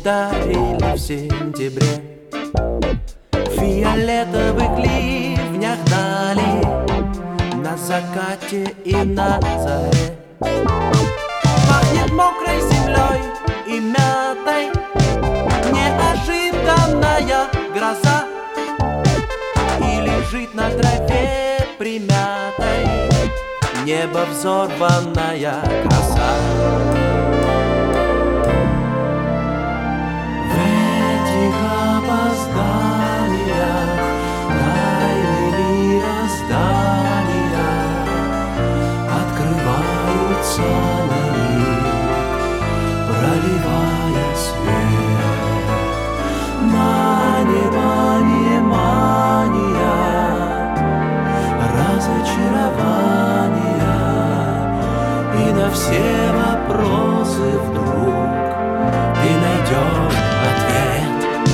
дарили в сентябре. В фиолетовых ливнях дали, на закате и на заре. Пахнет мокрой землей и мятой неожиданная гроза, и лежит на траве примятой небо взорванная краса. В этих опозданиях тайны мироздания открываются на миг, проливая свет на небо внимания, разочарования, и на все вопросы вдруг ты найдешь ответ.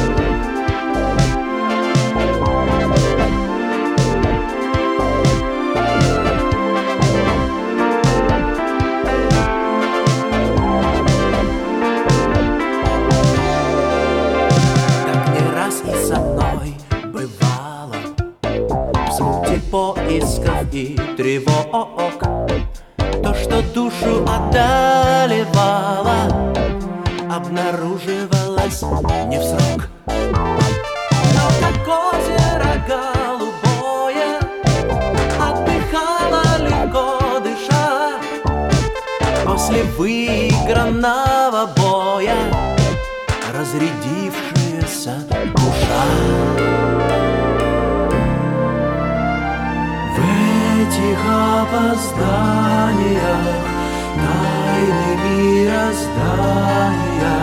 Так не раз и со мной бывало в смуте поисков и тревог. То, что душу одолевало, обнаруживалось не в срок. Но как озеро голубое отдыхало легко дыша после выигранного боя разрядившаяся душа. В этих опозданиях тайны мироздания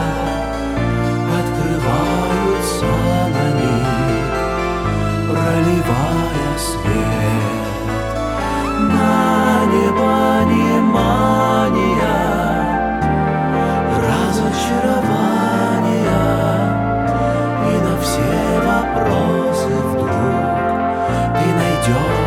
открываются на миг, проливая свет на небо внимания, разочарования, и на все вопросы вдруг ты найдешь